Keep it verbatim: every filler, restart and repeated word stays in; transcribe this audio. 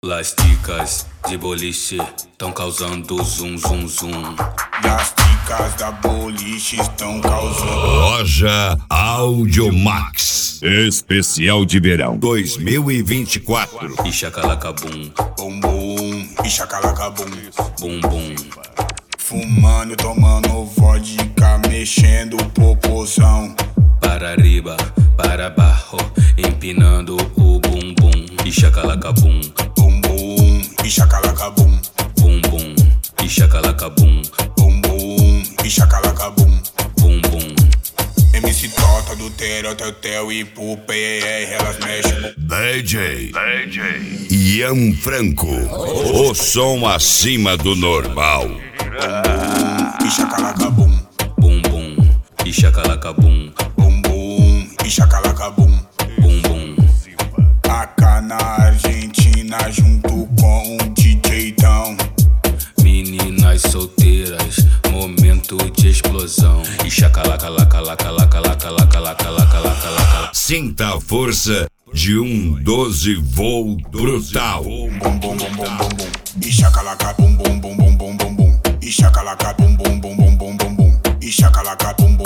Las ticas de boliche tão causando zum zum zum. As ticas da boliche estão causando. Loja Audiomax Especial de verão dois mil e vinte e quatro. E chacalacabum, Bum bum, e chacalacabum. bum bum. Fumando, tomando vodka, mexendo o popozão. Para arriba, para abaixo, empinando o bumbum. E chacalacabum, Bum bum, e chacalacabum. bum bum. E chacalacabum, Bum bum, e chacalacabum. bum bum. M C Tota do Tero, Tetel e Pupa e R, elas mexem. D J Ian Franco. O som acima do normal. E chacalacabum. Bum bum. E chacalacabum, Bum bum, e chacalacabum. bum bum. Acá na Argentina junto com o D J Tão. Meninas solteiras, momento de explosão. E chacalacalacalacalacalacalacalacalacalacalacalacala. Sinta a força de um doze volt brutal. Bum bum bum bum bum bum. E chacalacabum bum bum bum bum bum bum. E chacalacabum bum bum bum bum bum bum. E chacalacabum